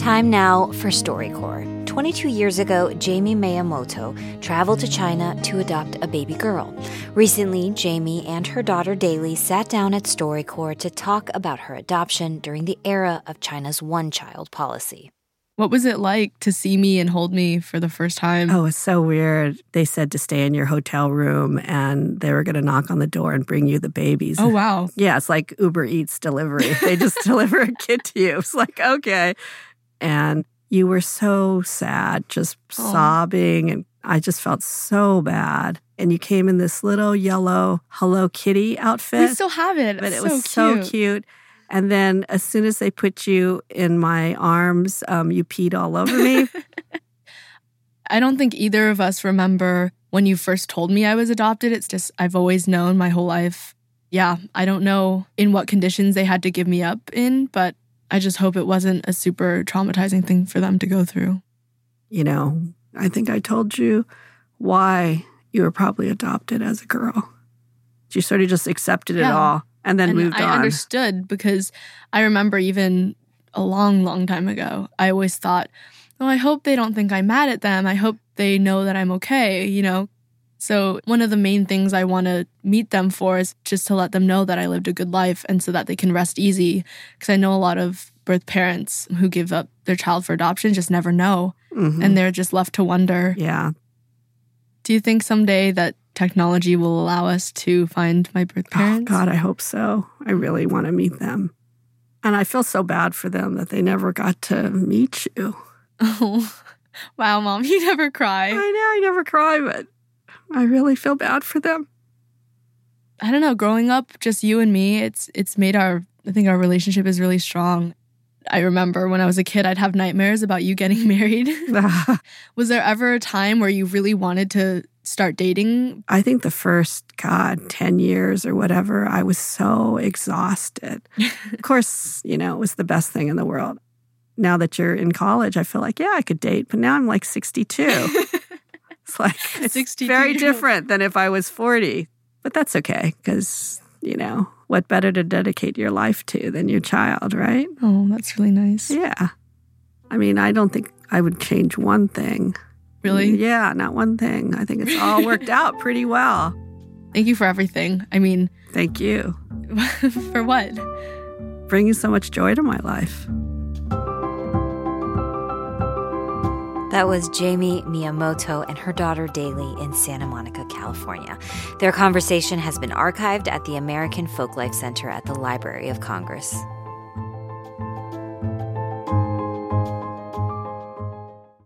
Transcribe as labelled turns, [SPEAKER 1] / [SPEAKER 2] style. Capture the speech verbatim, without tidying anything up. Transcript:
[SPEAKER 1] Time now for StoryCorps. twenty-two years ago, Jamie Miyamoto traveled to China to adopt a baby girl. Recently, Jamie and her daughter Daly sat down at StoryCorps to talk about her adoption during the era of China's one-child policy.
[SPEAKER 2] What was it like to see me and hold me for the first time?
[SPEAKER 3] Oh, it's so weird. They said to stay in your hotel room and they were going to knock on the door and bring you the babies.
[SPEAKER 2] Oh, wow.
[SPEAKER 3] Yeah, it's like Uber Eats delivery. They just deliver a kid to you. It's like, okay. And you were so sad, just oh. sobbing. And I just felt so bad. And you came in this little yellow Hello Kitty outfit.
[SPEAKER 2] We still have it.
[SPEAKER 3] But
[SPEAKER 2] it's
[SPEAKER 3] it was
[SPEAKER 2] so cute.
[SPEAKER 3] so cute. And then as soon as they put you in my arms, um, you peed all over me.
[SPEAKER 2] I don't think either of us remember when you first told me I was adopted. It's just I've always known my whole life. Yeah, I don't know in what conditions they had to give me up in, but I just hope it wasn't a super traumatizing thing for them to go through.
[SPEAKER 3] You know, I think I told you why you were probably adopted as a girl. You sort of just accepted it
[SPEAKER 2] yeah.
[SPEAKER 3] all. And then
[SPEAKER 2] and
[SPEAKER 3] moved
[SPEAKER 2] I
[SPEAKER 3] on.
[SPEAKER 2] I understood because I remember even a long, long time ago, I always thought, oh, I hope they don't think I'm mad at them. I hope they know that I'm okay, you know? So one of the main things I want to meet them for is just to let them know that I lived a good life and so that they can rest easy. Because I know a lot of birth parents who give up their child for adoption just never know. Mm-hmm. And they're just left to wonder.
[SPEAKER 3] Yeah.
[SPEAKER 2] Do you think someday that technology will allow us to find my birth parents?
[SPEAKER 3] Oh, God, I hope so. I really want to meet them. And I feel so bad for them that they never got to meet you.
[SPEAKER 2] Oh, wow, Mom, you never cry.
[SPEAKER 3] I know, I never cry, but I really feel bad for them.
[SPEAKER 2] I don't know, growing up, just you and me, it's it's made our, I think our relationship is really strong. I remember when I was a kid, I'd have nightmares about you getting married. Was there ever a time where you really wanted to start dating?
[SPEAKER 3] I think the first, God, ten years or whatever, I was so exhausted. Of course, you know, it was the best thing in the world. Now that you're in college, I feel like, yeah, I could date. But now I'm like sixty-two. It's like, it's sixty-two. Very different than if I was forty. But that's okay because, you know, what better to dedicate your life to than your child, right?
[SPEAKER 2] Oh, that's really nice.
[SPEAKER 3] Yeah. I mean, I don't think I would change one thing.
[SPEAKER 2] Really?
[SPEAKER 3] Yeah, not one thing. I think it's all worked out pretty well.
[SPEAKER 2] Thank you for everything. I mean...
[SPEAKER 3] Thank you.
[SPEAKER 2] For what?
[SPEAKER 3] Bringing so much joy to my life.
[SPEAKER 1] That was Jamie Miyamoto and her daughter Daly in Santa Monica, California. Their conversation has been archived at the American Folklife Center at the Library of Congress.